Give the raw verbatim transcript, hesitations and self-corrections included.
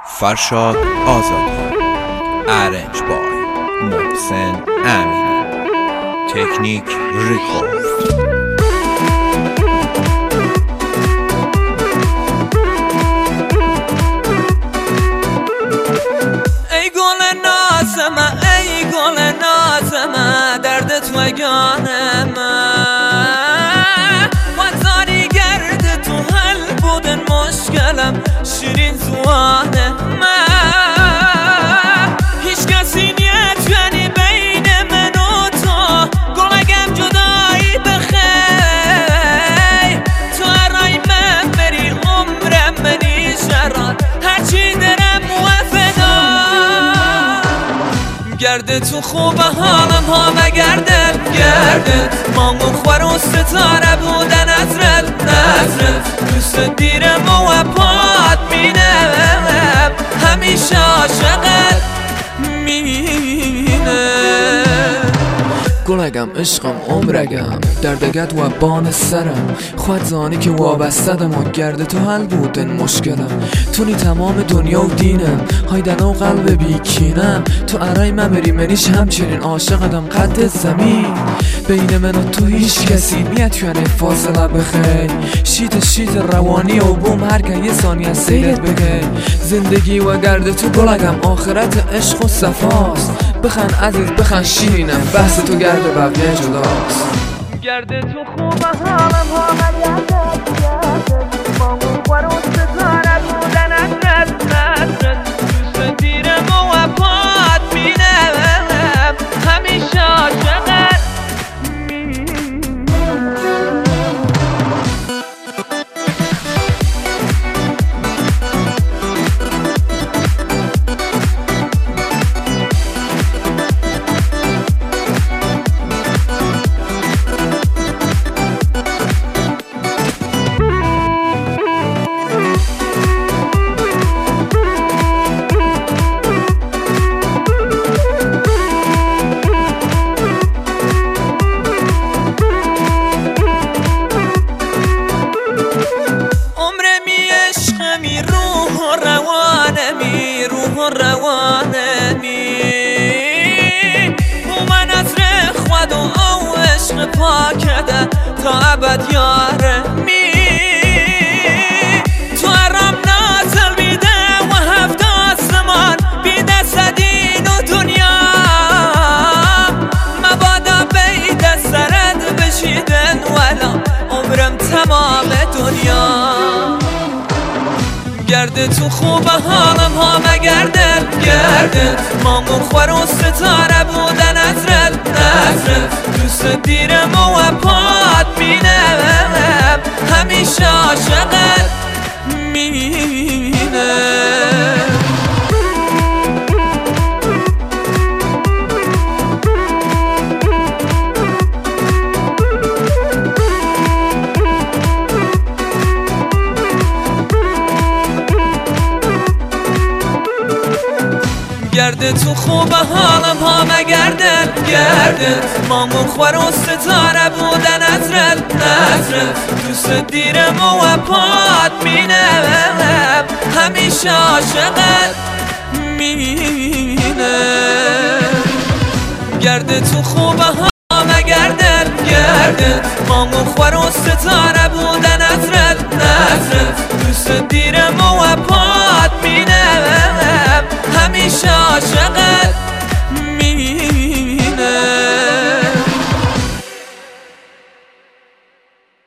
فرشاد آزادی، ارنج بای محسن امینی، تکنیک ریکورد. ای گل نازم، ای گل نازم، درد تو اگانه من وزاری گرد تو حل بودن مشکلم شیرین زوانه من هیچ کسی نیت یعنی بین من و تو گلگم جدایی بخی تو ارای من بری عمرم منی شران هرچی درم وفدا گرده تو خوبه حالم ها مگردل گردت مانگو خور و ستاره بودن نظرت نظرت دوست دیرم و پاد مینم همیشه عاشقت مینم گلگم عشقم عمرگم دردگت و بان سرم خود زانی که وابستدم و گرده تو حل بودن مشکلم تونی تمام دنیا و دینم هایدن و قلب بیکینم تو ارای من بری منیش همچنین عاشقدم قد زمین بین من و تو هیچ کسی نیت یعنی فاصله بخی شیت شیت روانی و بوم هر که یه ثانی از سیرت بگی زندگی و گرده تو گلگم آخرت عشق و صفاست بخن عزیز بخن شیرینم بحث تو گرده بقیه جداست گرده تو خوبه حالم ها مگردت گردت مانگو خور و ستاره بودن نظرت نظرت دوست دیرم و پاد مینم همیشه عاشقت روانمی او من از رخواد و او عشق پاکده تا ابد یارمی تو ارام نازل بیده و هفت آسمان بیده صدین و دنیا مبادا بیده سرد بشیدن ولا عمرم تمام دنیا گرده تو خوبه حالم ها مگردل گردت مانگو خور و ستاره بودن نظرت نظرت دوست دیرم و پاد مینم همیشه عاشقت مینم گرده تو خوبه حالم ها مگردل گردت مانگو خور و ستاره بودن نظرت نظرت دوست دیرم و پاد مینم همیشه عاشقت مینم گرده تو خوبه ها مگردل گردت مانگو خور و ستاره بودن نظرت نظرت دوست دیرم و پاد